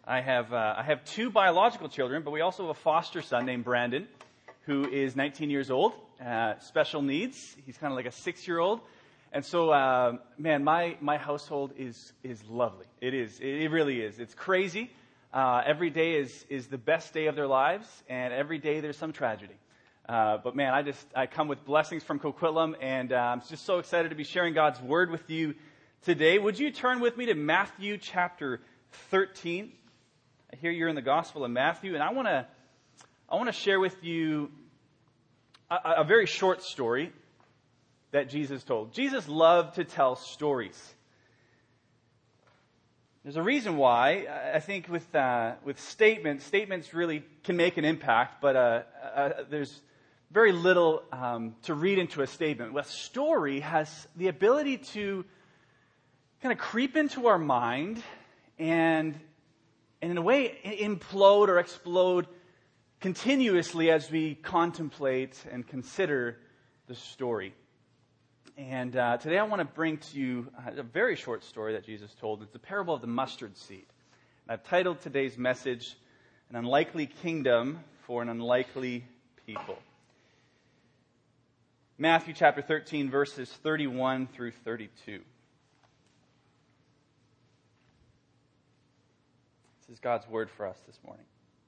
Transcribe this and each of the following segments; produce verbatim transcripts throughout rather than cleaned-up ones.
I have uh, I have two biological children, but we also have a foster son named Brandon, who is nineteen years old, uh, special needs. He's kind of like a six-year-old. And so, uh, man, my, my household is is lovely. It is. It really is. It's crazy. Uh, every day is, is the best day of their lives, and every day there's some tragedy. Uh, but man, I just I come with blessings from Coquitlam, and uh, I'm just so excited to be sharing God's Word with you today. Would you turn with me to Matthew chapter thirteen? I hear you're in the Gospel of Matthew, and I want to I want to share with you a, a very short story that Jesus told. Jesus loved to tell stories. There's a reason why. I think with uh, with statements, statements really can make an impact, but uh, uh, there's very little um, to read into a statement. A story has the ability to kind of creep into our mind and, and in a way, implode or explode continuously as we contemplate and consider the story. And uh, today I want to bring to you a very short story that Jesus told. It's the parable of the mustard seed. And I've titled today's message, An Unlikely Kingdom for an Unlikely People. Matthew chapter thirteen, verses thirty-one through thirty-two. This is God's word for us this morning.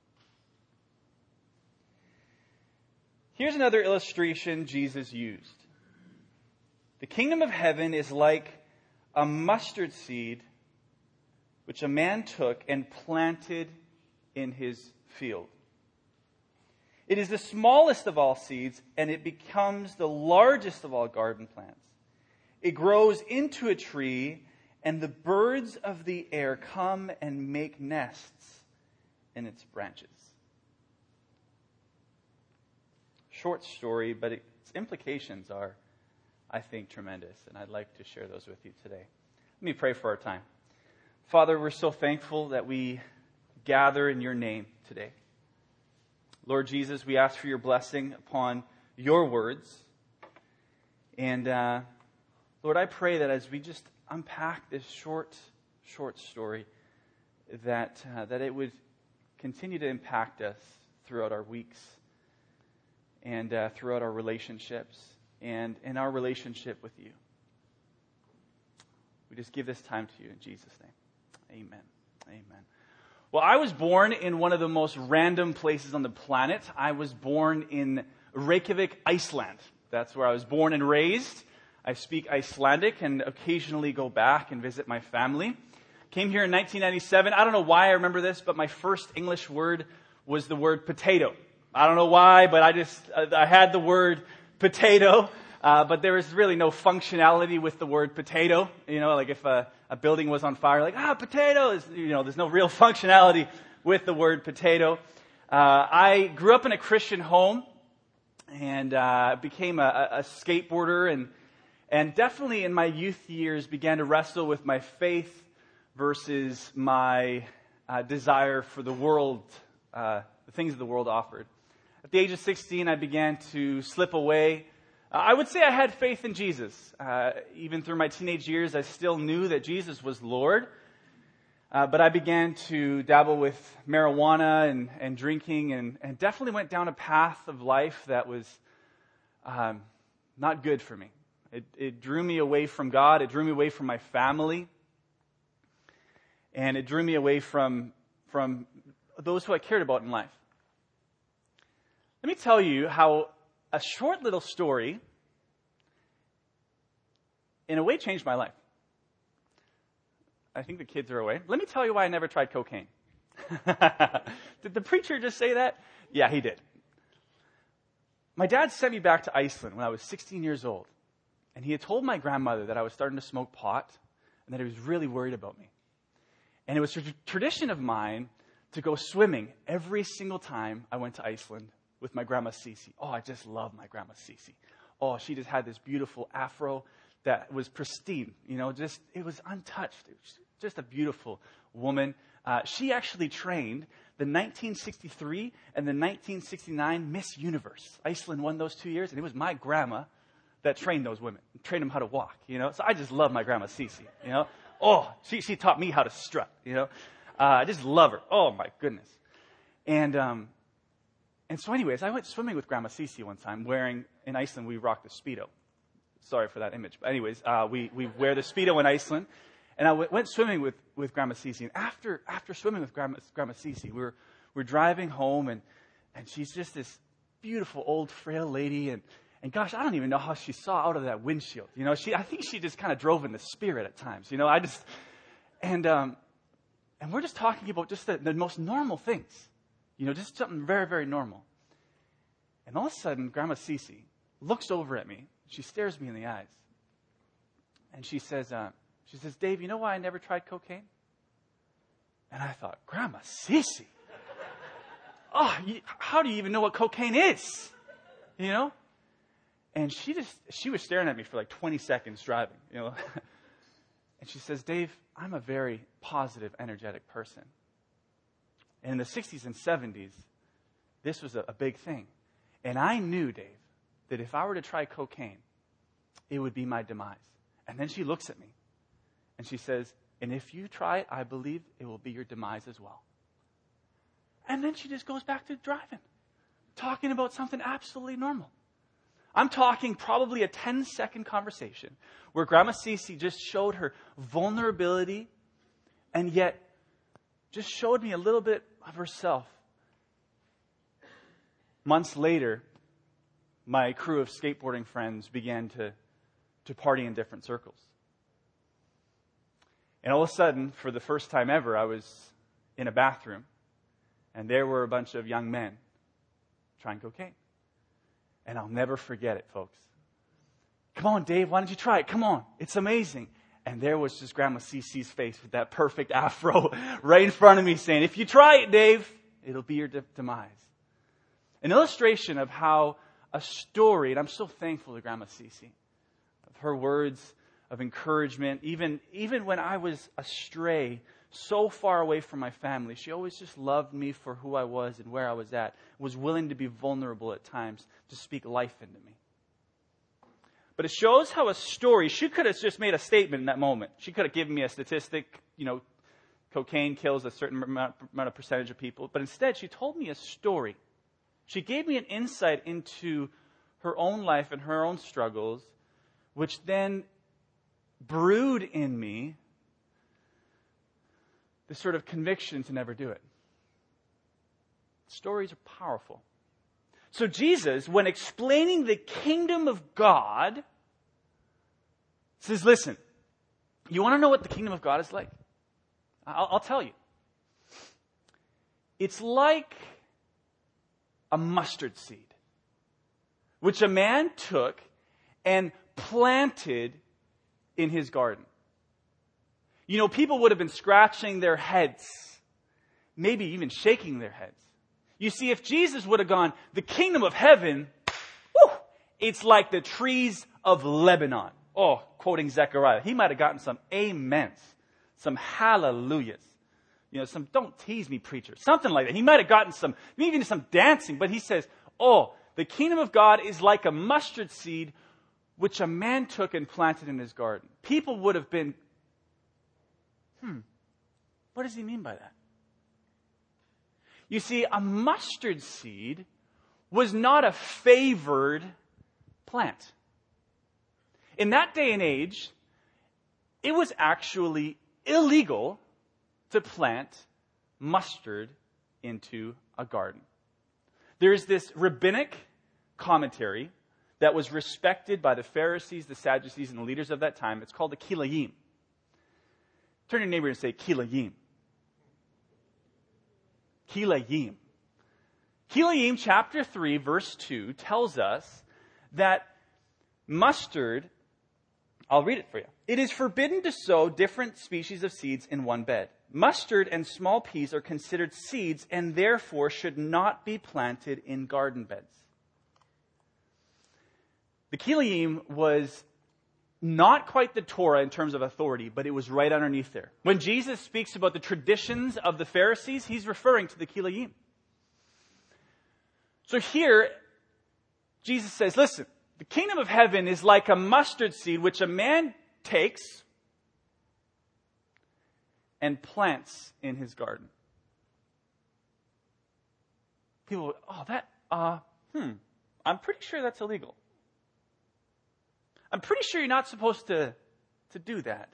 Here's another illustration Jesus used. The kingdom of heaven is like a mustard seed which a man took and planted in his field. It is the smallest of all seeds, and it becomes the largest of all garden plants. It grows into a tree, and the birds of the air come and make nests in its branches. Short story, but its implications are, I think, tremendous, and I'd like to share those with you today. Let me pray for our time. Father, we're so thankful that we gather in your name today. Lord Jesus, we ask for your blessing upon your words. And uh, Lord, I pray that as we just unpack this short, short story, that uh, that it would continue to impact us throughout our weeks and uh, throughout our relationships and in our relationship with you. We just give this time to you in Jesus' name. Amen. Amen. Well, I was born in one of the most random places on the planet. I was born in Reykjavik, Iceland. That's where I was born and raised. I speak Icelandic and occasionally go back and visit my family. Came here in nineteen ninety-seven. I don't know why I remember this, but my first English word was the word potato. I don't know why, but I just, I had the word potato, uh, but there was really no functionality with the word potato. You know, like if a, a building was on fire, like, ah, potatoes, you know, there's no real functionality with the word potato. Uh, I grew up in a Christian home and uh, became a, a skateboarder and and definitely in my youth years began to wrestle with my faith versus my uh, desire for the world, uh, the things the world offered. At the age of sixteen, I began to slip away. Uh, I would say I had faith in Jesus. Uh, even through my teenage years, I still knew that Jesus was Lord. Uh, but I began to dabble with marijuana and, and drinking and, and definitely went down a path of life that was um, not good for me. It, it drew me away from God. It drew me away from my family. And it drew me away from, from those who I cared about in life. Let me tell you how a short little story, in a way, changed my life. I think the kids are away. Let me tell you why I never tried cocaine. Did the preacher just say that? Yeah, he did. My dad sent me back to Iceland when I was sixteen years old. And he had told my grandmother that I was starting to smoke pot and that he was really worried about me. And it was a tradition of mine to go swimming every single time I went to Iceland with my grandma Cece. Oh, I just love my grandma Cece. Oh, she just had this beautiful afro that was pristine. You know, just it was untouched. It was just a beautiful woman. Uh, she actually trained the nineteen sixty-three and the nineteen sixty-nine Miss Universe. Iceland won those two years, and it was my grandma that trained those women, trained them how to walk, you know. So I just love my grandma Cece, you know. Oh, she she taught me how to strut, you know. Uh, I just love her. Oh, my goodness. And um, and so anyways, I went swimming with Grandma Cece one time wearing, in Iceland, we rocked a Speedo. Sorry for that image. But anyways, uh, we, we wear the Speedo in Iceland. And I w- went swimming with, with Grandma Cece. And after after swimming with Grandma, Grandma Cece, we were, we were driving home, and, and she's just this beautiful old frail lady. And, and gosh, I don't even know how she saw out of that windshield. You know, she I think she just kind of drove in the spirit at times. You know, I just, and um, and we're just talking about just the, the most normal things. You know, just something very, very normal. And all of a sudden, Grandma Cece looks over at me. She stares me in the eyes. And she says, uh, she says, Dave, you know why I never tried cocaine? And I thought, Grandma Cece? Oh, you, how do you even know what cocaine is? You know? And she just, she was staring at me for like twenty seconds driving, you know? And she says, Dave, I'm a very positive, energetic person. And in the sixties and seventies, this was a, a big thing. And I knew, Dave, that if I were to try cocaine, it would be my demise. And then she looks at me and she says, and if you try it, I believe it will be your demise as well. And then she just goes back to driving, talking about something absolutely normal. I'm talking probably a ten-second conversation where Grandma Cece just showed her vulnerability and yet just showed me a little bit of herself. Months later, my crew of skateboarding friends began to, to party in different circles. And all of a sudden, for the first time ever, I was in a bathroom, and there were a bunch of young men trying cocaine. And I'll never forget it, folks. Come on, Dave, why don't you try it? Come on, it's amazing. And there was just Grandma Cece's face with that perfect afro right in front of me saying, if you try it, Dave, it'll be your de- demise. An illustration of how a story, and I'm so thankful to Grandma Cece, of her words of encouragement, even, even when I was astray, so far away from my family, she always just loved me for who I was and where I was at, was willing to be vulnerable at times to speak life into me. But it shows how a story, she could have just made a statement in that moment. She could have given me a statistic, you know, cocaine kills a certain amount, amount of percentage of people. But instead, she told me a story. She gave me an insight into her own life and her own struggles, which then brewed in me the sort of conviction to never do it. Stories are powerful. So Jesus, when explaining the kingdom of God, says, listen, you want to know what the kingdom of God is like? I'll, I'll tell you. It's like a mustard seed, which a man took and planted in his garden. You know, people would have been scratching their heads, maybe even shaking their heads. You see, if Jesus would have gone, the kingdom of heaven, whew, it's like the trees of Lebanon. Oh, quoting Zechariah. He might have gotten some amens, some hallelujahs. You know, some don't tease me, preacher. Something like that. He might have gotten some, maybe even some dancing. But he says, oh, the kingdom of God is like a mustard seed which a man took and planted in his garden. People would have been, hmm, what does he mean by that? You see, a mustard seed was not a favored plant. In that day and age, it was actually illegal to plant mustard into a garden. There's this rabbinic commentary that was respected by the Pharisees, the Sadducees, and the leaders of that time. It's called the Kilayim. Turn to your neighbor and say, Kilayim. Kilayim. Kilayim chapter three, verse two tells us that mustard, I'll read it for you. It is forbidden to sow different species of seeds in one bed. Mustard and small peas are considered seeds and therefore should not be planted in garden beds. The Kilayim was not quite the Torah in terms of authority, but it was right underneath there. When Jesus speaks about the traditions of the Pharisees, he's referring to the Kilayim. So here, Jesus says, listen, the kingdom of heaven is like a mustard seed which a man takes and plants in his garden. People go, oh, that, uh, hmm, I'm pretty sure that's illegal. I'm pretty sure you're not supposed to, to do that.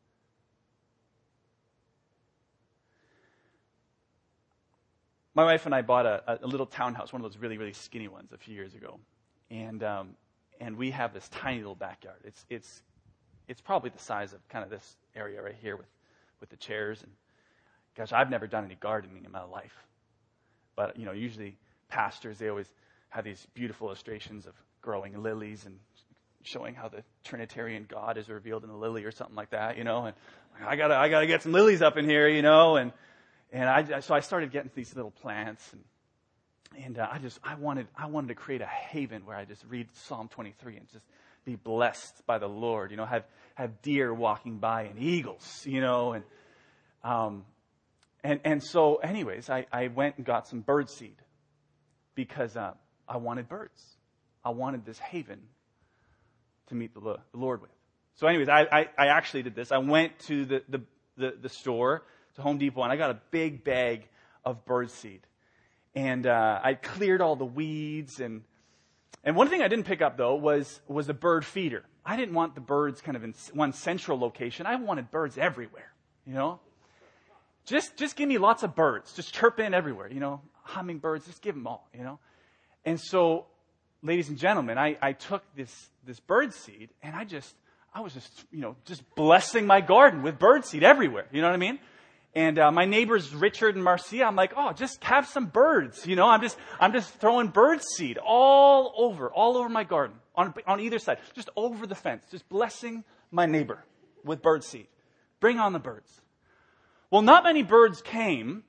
My wife and I bought a, a little townhouse, one of those really, really skinny ones a few years ago. And um, and we have this tiny little backyard. It's it's it's probably the size of kind of this area right here with, with the chairs. And gosh, I've never done any gardening in my life. But, you know, usually pastors, they always have these beautiful illustrations of growing lilies and showing how the Trinitarian God is revealed in the lily or something like that, you know. And I gotta, I gotta get some lilies up in here, you know. And and I, so I started getting these little plants, and and uh, I just, I wanted, I wanted to create a haven where I just read Psalm twenty-three and just be blessed by the Lord, you know. Have have deer walking by and eagles, you know, and um, and and so, anyways, I I went and got some bird seed because uh, I wanted birds. I wanted this haven to meet the Lord with. So anyways, I, I, I actually did this. I went to the, the, the, the store, to Home Depot, and I got a big bag of bird seed. And uh, I cleared all the weeds. And and one thing I didn't pick up, though, was, was a bird feeder. I didn't want the birds kind of in one central location. I wanted birds everywhere, you know. Just, just give me lots of birds. Just chirp in everywhere, you know. Hummingbirds, just give them all, you know. And so, ladies and gentlemen, I, I took this, this bird seed, and I just, I was just, you know, just blessing my garden with bird seed everywhere. You know what I mean? And uh, my neighbors, Richard and Marcia, I'm like, oh, just have some birds. You know, I'm just, I'm just throwing bird seed all over, all over my garden, on, on either side, just over the fence, just blessing my neighbor with bird seed. Bring on the birds. Well, not many birds came.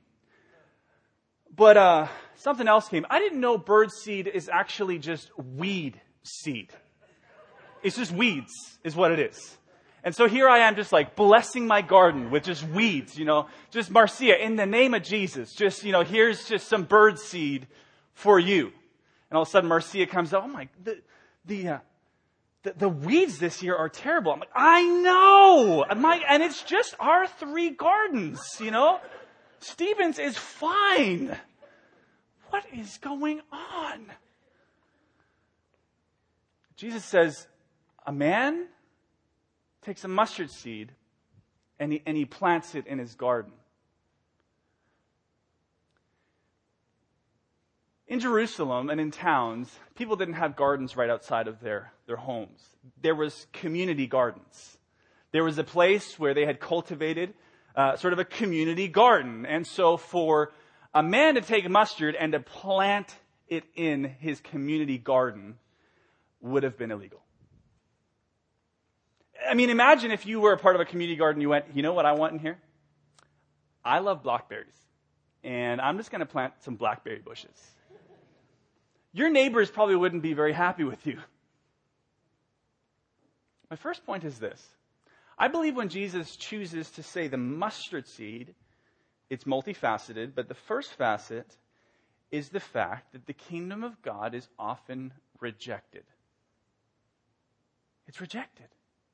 But uh, something else came. I didn't know bird seed is actually just weed seed. It's just weeds is what it is. And so here I am just like blessing my garden with just weeds, you know. Just Marcia, in the name of Jesus, just, you know, here's just some bird seed for you. And all of a sudden Marcia comes out, oh my, the, the, uh, the, the weeds this year are terrible. I'm like, I know. My, and it's just our three gardens, you know. Stevens is fine. What is going on? Jesus says, a man takes a mustard seed and he, and he plants it in his garden. In Jerusalem and in towns, people didn't have gardens right outside of their, their homes. There was community gardens. There was a place where they had cultivated Uh, sort of a community garden. And so for a man to take mustard and to plant it in his community garden would have been illegal. I mean, imagine if you were a part of a community garden, you went, you know what I want in here? I love blackberries. And I'm just going to plant some blackberry bushes. Your neighbors probably wouldn't be very happy with you. My first point is this. I believe when Jesus chooses to say the mustard seed, it's multifaceted, but the first facet is the fact that the kingdom of God is often rejected. It's rejected.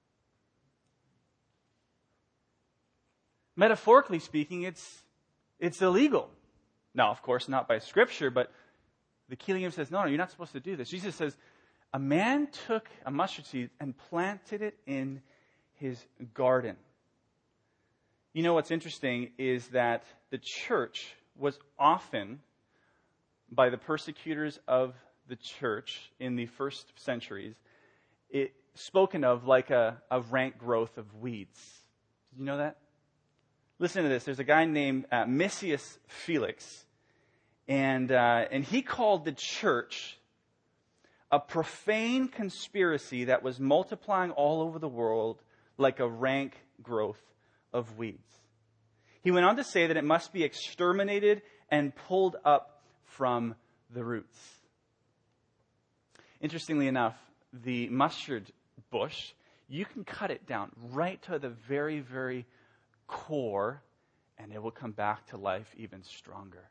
Metaphorically speaking, it's it's illegal. Now, of course, not by Scripture, but the Kingdom says, no, no, you're not supposed to do this. Jesus says, a man took a mustard seed and planted it in his garden. You know what's interesting is that the church was often, by the persecutors of the church in the first centuries, it spoken of like a, a rank growth of weeds. Did you know that? Listen to this. There's a guy named uh, Misius Felix, and uh, and he called the church a profane conspiracy that was multiplying all over the world like a rank growth of weeds. He went on to say that it must be exterminated and pulled up from the roots. Interestingly enough, the mustard bush, you can cut it down right to the very, very core, and it will come back to life even stronger.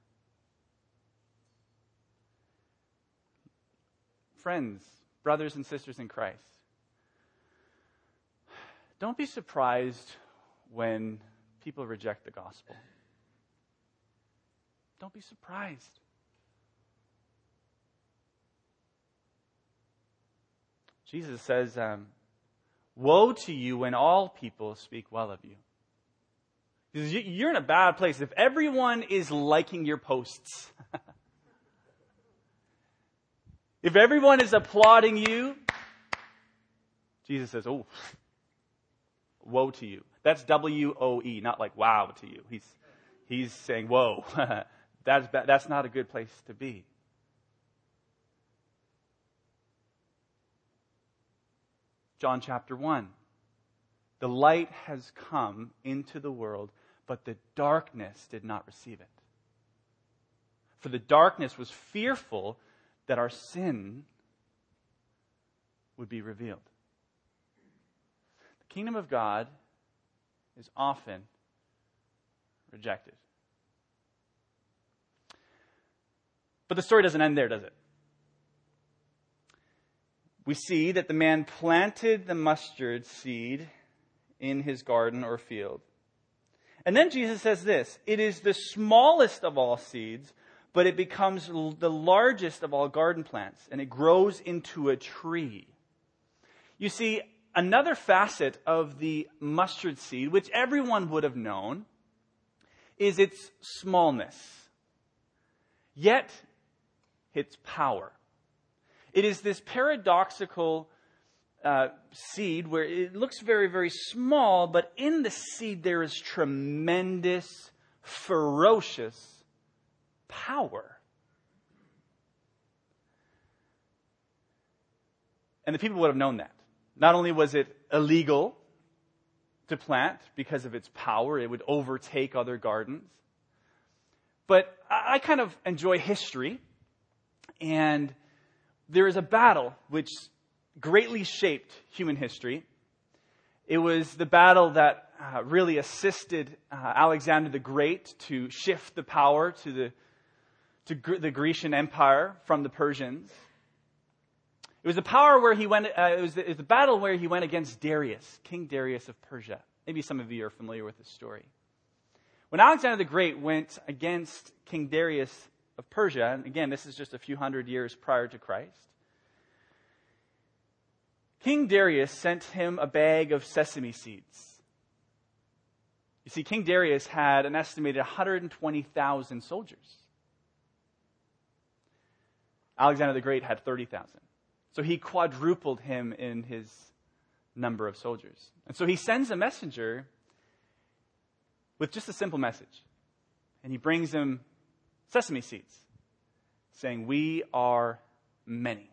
Friends, brothers and sisters in Christ, don't be surprised when people reject the gospel. Don't be surprised. Jesus says, um, woe to you when all people speak well of you. Because you're in a bad place. If everyone is liking your posts, if everyone is applauding you, Jesus says, oh, woe to you. That's W O E, not like wow to you. He's he's saying, whoa, that's ba- that's not a good place to be. John chapter one. The light has come into the world, but the darkness did not receive it. For the darkness was fearful that our sin would be revealed. The kingdom of God is often rejected. But the story doesn't end there, does it? We see that the man planted the mustard seed in his garden or field. And then Jesus says this, it is the smallest of all seeds, but it becomes the largest of all garden plants, and it grows into a tree. You see, another facet of the mustard seed, which everyone would have known, is its smallness, yet its power. It is this paradoxical uh, seed where it looks very, very small, but in the seed there is tremendous, ferocious power. And the people would have known that. Not only was it illegal to plant because of its power, it would overtake other gardens. But I kind of enjoy history, and there is a battle which greatly shaped human history. It was the battle that uh, really assisted uh, Alexander the Great to shift the power to the to Gr- the Grecian Empire from the Persians. It was the power where he went. Uh, it was the, it was the battle where he went against Darius, King Darius of Persia. Maybe some of you are familiar with this story. When Alexander the Great went against King Darius of Persia, and again, this is just a few hundred years prior to Christ, King Darius sent him a bag of sesame seeds. You see, King Darius had an estimated one hundred twenty thousand soldiers. Alexander the Great had thirty thousand. So he quadrupled him in his number of soldiers. And so he sends a messenger with just a simple message. And he brings him sesame seeds, saying, we are many.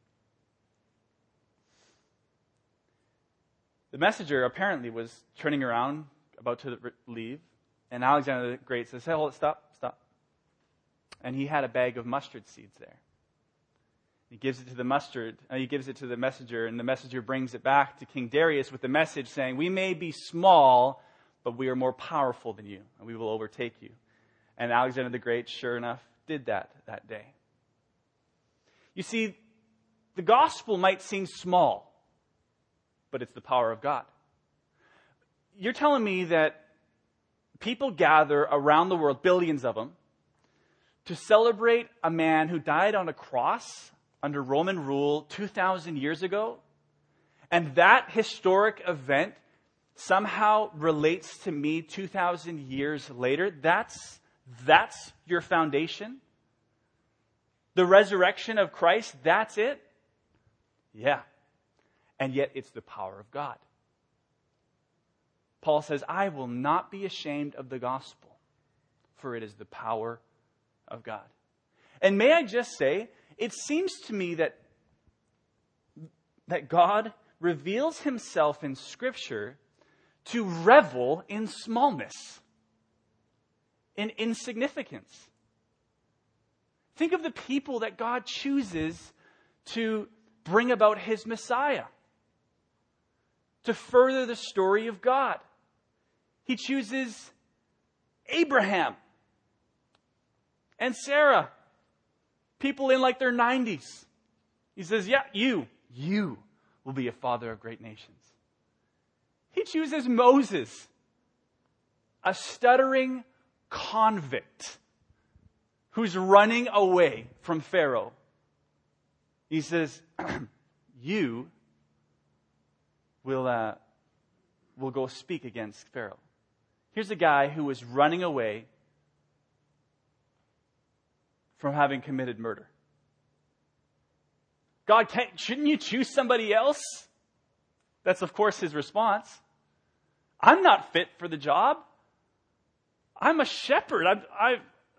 The messenger apparently was turning around, about to leave, and Alexander the Great says, hey, hold it, stop, stop. And he had a bag of mustard seeds there. He gives it to the mustard, uh, he gives it to the messenger, and the messenger brings it back to King Darius with the message saying, we may be small, but we are more powerful than you, and we will overtake you. And Alexander the Great, sure enough, did that that day. You see, the gospel might seem small, but it's the power of God. You're telling me that people gather around the world, billions of them, to celebrate a man who died on a cross under Roman rule two thousand years ago, and that historic event somehow relates to me two thousand years later? That's, that's your foundation? The resurrection of Christ, that's it? Yeah. And yet it's the power of God. Paul says, I will not be ashamed of the gospel, for it is the power of God. And may I just say, it seems to me that, that God reveals himself in Scripture to revel in smallness, in insignificance. Think of the people that God chooses to bring about his Messiah, to further the story of God. He chooses Abraham and Sarah, people in like their nineties. He says, yeah, you, you will be a father of great nations. He chooses Moses, a stuttering convict who's running away from Pharaoh. He says, you will, uh, will go speak against Pharaoh. Here's a guy who was running away from having committed murder. God, can't, shouldn't you choose somebody else? That's, of course, his response. I'm not fit for the job. I'm a shepherd. I, I,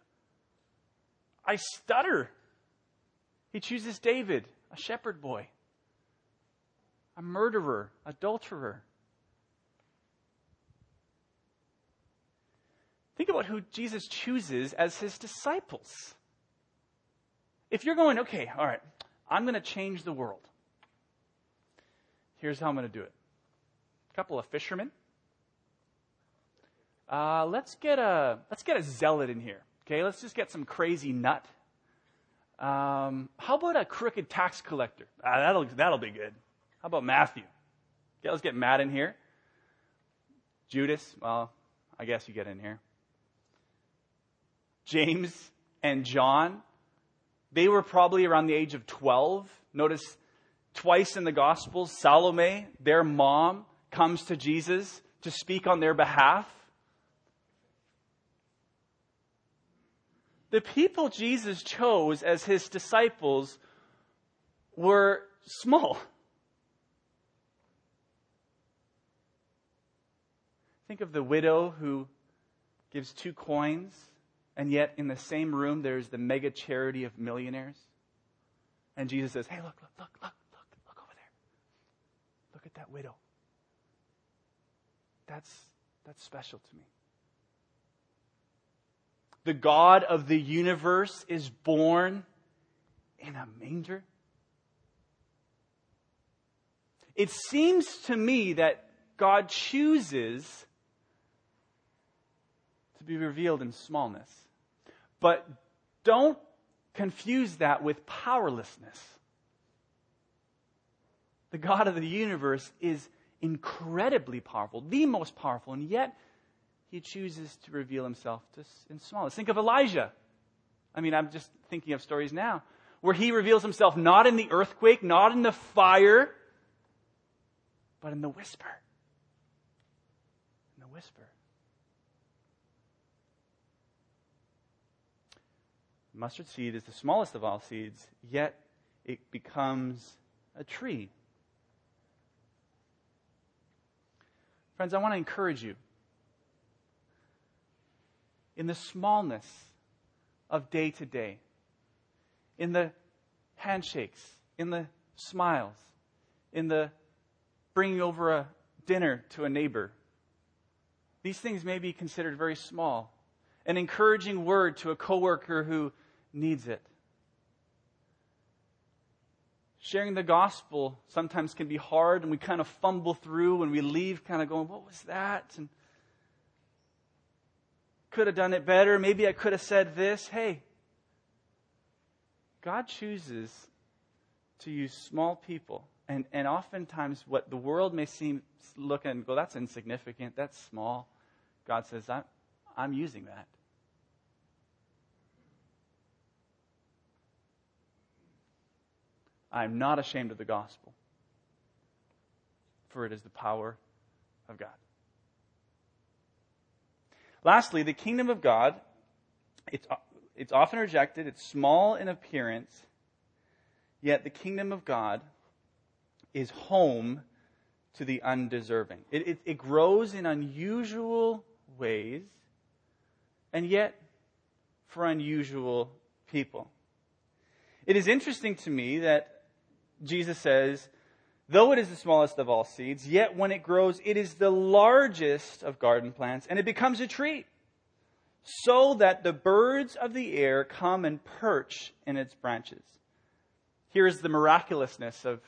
I stutter. He chooses David, a shepherd boy, a murderer, adulterer. Think about who Jesus chooses as his disciples. If you're going, okay, all right, I'm going to change the world. Here's how I'm going to do it. A couple of fishermen. Uh, let's get a let's get a zealot in here. Okay, let's just get some crazy nut. Um, how about a crooked tax collector? Ah, that'll that'll be good. How about Matthew? Okay, let's get Matt in here. Judas, well, I guess you get in here. James and John, they were probably around the age of twelve. Notice twice in the Gospels, Salome, their mom, comes to Jesus to speak on their behalf. The people Jesus chose as his disciples were small. Think of the widow who gives two coins, and yet in the same room there's the mega charity of millionaires. And Jesus says, hey, look, look, look, look, look, look over there. Look at that widow. That's, that's special to me. The God of the universe is born in a manger. It seems to me that God chooses to be revealed in smallness. But don't confuse that with powerlessness. The God of the universe is incredibly powerful, the most powerful, and yet he chooses to reveal himself to, in smallness. Think of Elijah. I mean, I'm just thinking of stories now where he reveals himself not in the earthquake, not in the fire, but in the whisper. In the whisper. Mustard seed is the smallest of all seeds, yet it becomes a tree. Friends, I want to encourage you. In the smallness of day to day, in the handshakes, in the smiles, in the bringing over a dinner to a neighbor, these things may be considered very small. An encouraging word to a coworker who needs it. Sharing the gospel sometimes can be hard, and we kind of fumble through and we leave kind of going, what was that? And could have done it better. Maybe I could have said this. Hey, God chooses to use small people. And, and oftentimes what the world may seem, look and go, that's insignificant, that's small. God says, I'm, I'm using that. I'm not ashamed of the gospel, for it is the power of God. Lastly, the kingdom of God, it's, it's often rejected. It's small in appearance, yet the kingdom of God is home to the undeserving. It, it, it grows in unusual ways, and yet for unusual people. It is interesting to me that Jesus says, though it is the smallest of all seeds, yet when it grows, it is the largest of garden plants, and it becomes a tree, so that the birds of the air come and perch in its branches. Here is the miraculousness of,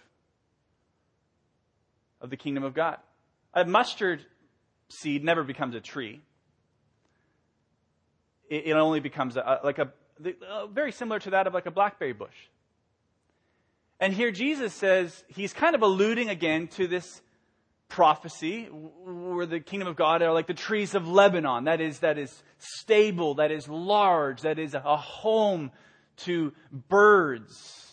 of the kingdom of God. A mustard seed never becomes a tree. It, it only becomes a, like a, a very similar to that of like a blackberry bush. And here Jesus says, he's kind of alluding again to this prophecy, where the kingdom of God are like the trees of Lebanon. That is, that is stable, that is large, that is a home to birds.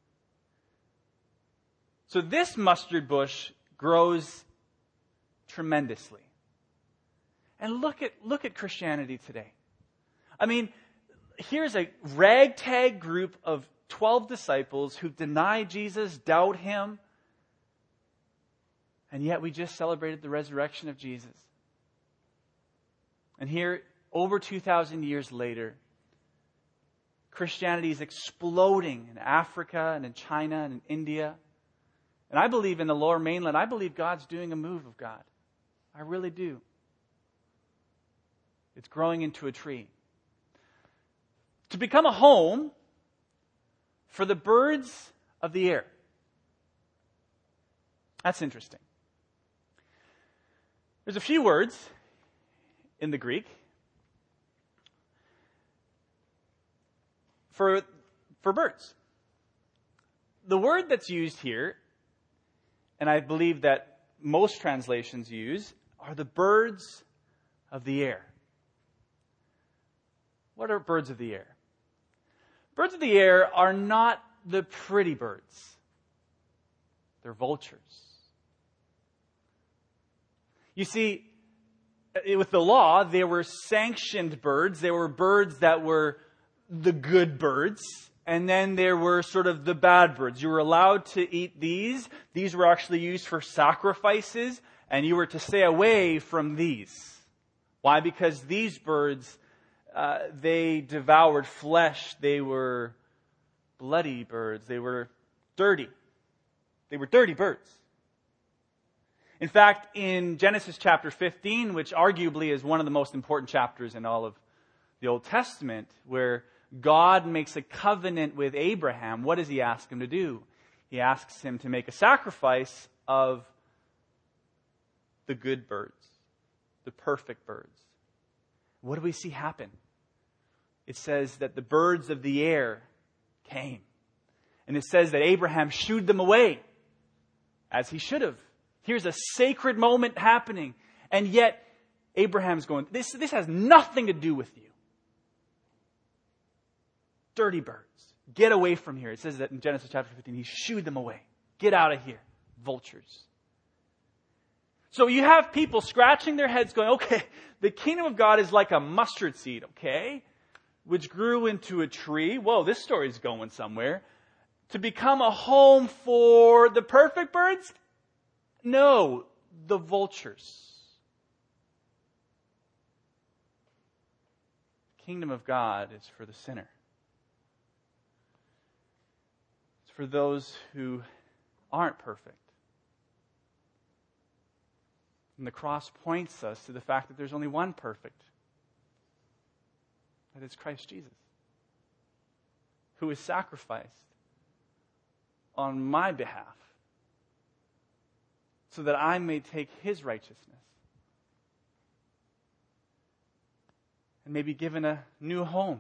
So this mustard bush grows tremendously. And look at, look at Christianity today. I mean, here's a ragtag group of twelve disciples who deny Jesus, doubt him, and yet we just celebrated the resurrection of Jesus. And here, over two thousand years later, Christianity is exploding in Africa and in China and in India. And I believe in the Lower Mainland, I believe God's doing a move of God. I really do. It's growing into a tree. To become a home for the birds of the air. That's interesting. There's a few words in the Greek for, for birds. The word that's used here, and I believe that most translations use, are the birds of the air. What are birds of the air? Birds of the air are not the pretty birds. They're vultures. You see, with the law, they were sanctioned birds. They were birds that were the good birds. And then there were sort of the bad birds. You were allowed to eat these. These were actually used for sacrifices. And you were to stay away from these. Why? Because these birds, uh, they devoured flesh. They were bloody birds. They were dirty. They were dirty birds. In fact, in Genesis chapter fifteen, which arguably is one of the most important chapters in all of the Old Testament, where God makes a covenant with Abraham, what does he ask him to do? He asks him to make a sacrifice of the good birds, the perfect birds. What do we see happen? It says that the birds of the air came. And it says that Abraham shooed them away, as he should have. Here's a sacred moment happening. And yet, Abraham's going, this, this has nothing to do with you. Dirty birds. Get away from here. It says that in Genesis chapter fifteen, he shooed them away. Get out of here, vultures. So you have people scratching their heads going, okay, the kingdom of God is like a mustard seed, okay? Which grew into a tree. Whoa, this story's going somewhere. To become a home for the perfect birds? No, the vultures. The kingdom of God is for the sinner. It's for those who aren't perfect. And the cross points us to the fact that there's only one perfect. That is Christ Jesus, who was sacrificed on my behalf so that I may take his righteousness and may be given a new home,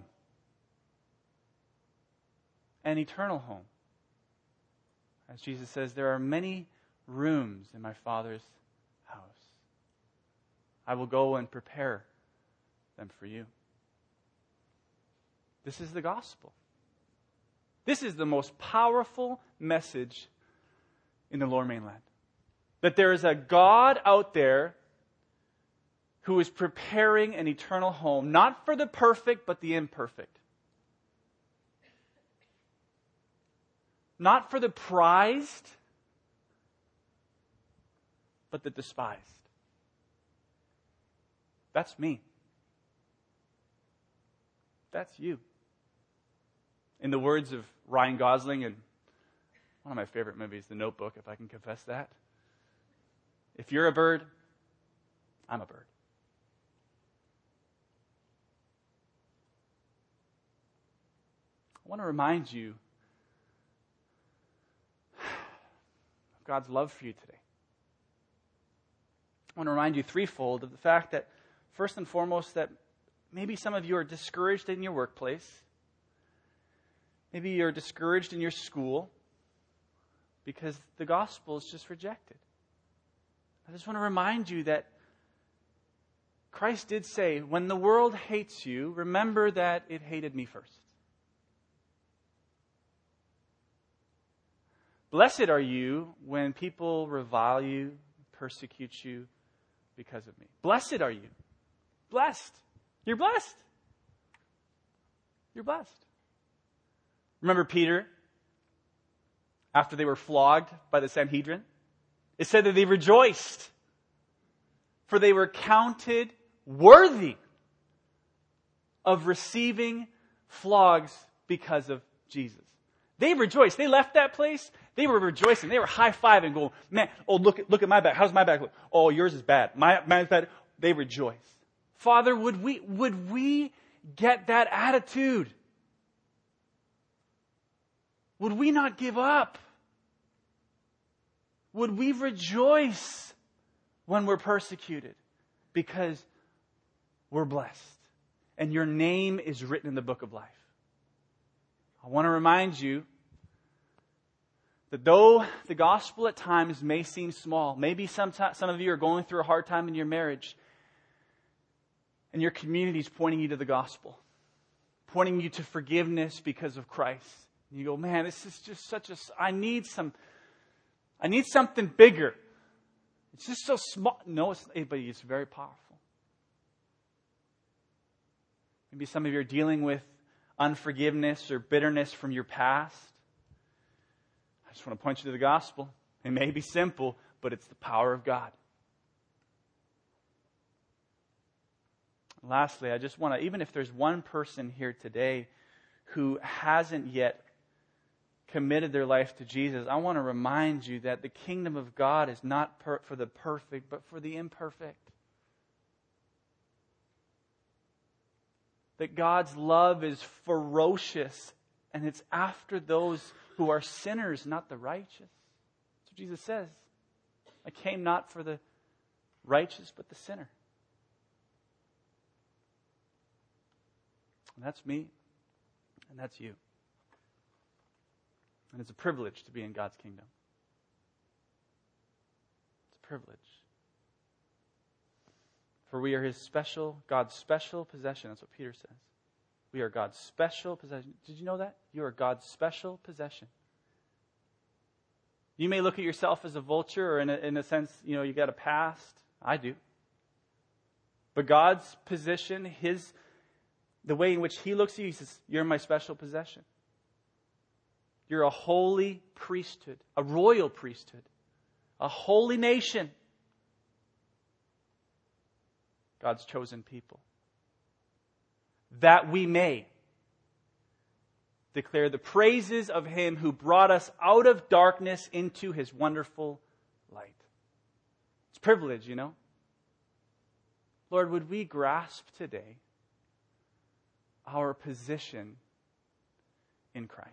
an eternal home. As Jesus says, there are many rooms in my Father's house. I will go and prepare them for you. This is the gospel. This is the most powerful message in the Lower Mainland. That there is a God out there who is preparing an eternal home, not for the perfect, but the imperfect. Not for the prized, but the despised. That's me. That's you. In the words of Ryan Gosling in one of my favorite movies, The Notebook, if I can confess that. If you're a bird, I'm a bird. I want to remind you of God's love for you today. I want to remind you threefold of the fact that, first and foremost, that maybe some of you are discouraged in your workplace. Maybe you're discouraged in your school because the gospel is just rejected. I just want to remind you that Christ did say, when the world hates you, remember that it hated me first. Blessed are you when people revile you, persecute you because of me. Blessed are you. Blessed. You're blessed. You're blessed. Remember Peter? After they were flogged by the Sanhedrin? It said that they rejoiced, for they were counted worthy of receiving flogs because of Jesus. They rejoiced. They left that place. They were rejoicing. They were high-fiving, going, man, oh, look, look at my back. How's my back look? Oh, yours is bad. My, mine's bad. They rejoice. Father, would we, would we get that attitude? Would we not give up? Would we rejoice when we're persecuted? Because we're blessed. And your name is written in the book of life. I want to remind you that though the gospel at times may seem small, maybe some, some of you are going through a hard time in your marriage, and your community is pointing you to the gospel, pointing you to forgiveness because of Christ. And you go, man, this is just such a, I need some, I need something bigger. It's just so small. No, it's, but it's very powerful. Maybe some of you are dealing with unforgiveness or bitterness from your past. I just want to point you to the gospel. It may be simple, but it's the power of God. Lastly, I just want to, even if there's one person here today who hasn't yet committed their life to Jesus, I want to remind you that the kingdom of God is not per- for the perfect, but for the imperfect. That God's love is ferocious, and it's after those who are sinners, not the righteous. That's what Jesus says. I came not for the righteous, but the sinner. And that's me, and that's you. And it's a privilege to be in God's kingdom. It's a privilege. For we are His special, God's special possession. That's what Peter says. We are God's special possession. Did you know that? You are God's special possession. You may look at yourself as a vulture, or in a, in a sense, you know, you got a past. I do. But God's position, His, the way in which He looks at you, He says, you're my special possession. You're a holy priesthood, a royal priesthood, a holy nation. God's chosen people. That we may declare the praises of Him who brought us out of darkness into His wonderful light. It's a privilege, you know. Lord, would we grasp today our position in Christ?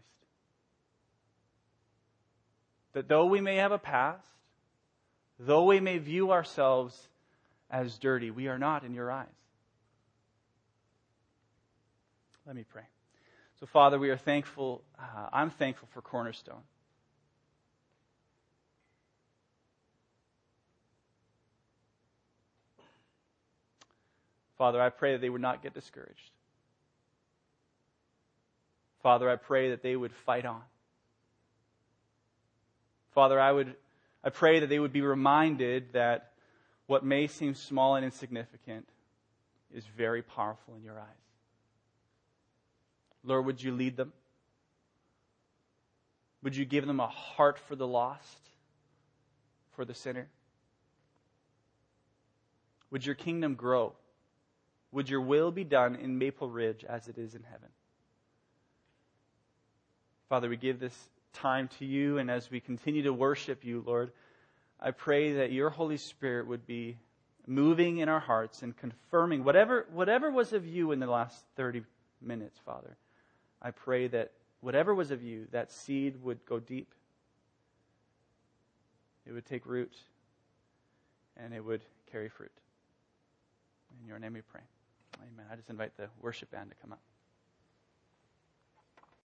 That though we may have a past, though we may view ourselves as dirty, we are not in your eyes. Let me pray. So, Father, we are thankful. Uh, I'm thankful for Cornerstone. Father, I pray that they would not get discouraged. Father, I pray that they would fight on. Father, I would, I pray that they would be reminded that what may seem small and insignificant is very powerful in your eyes. Lord, would you lead them? Would you give them a heart for the lost, for the sinner? Would your kingdom grow? Would your will be done in Maple Ridge as it is in heaven? Father, we give this time to you, and as we continue to worship you, Lord, I pray that your Holy Spirit would be moving in our hearts and confirming whatever whatever was of you in the last thirty minutes, Father. I pray that whatever was of you, that seed would go deep. It would take root, and it would carry fruit. In your name we pray. Amen. I just invite the worship band to come up.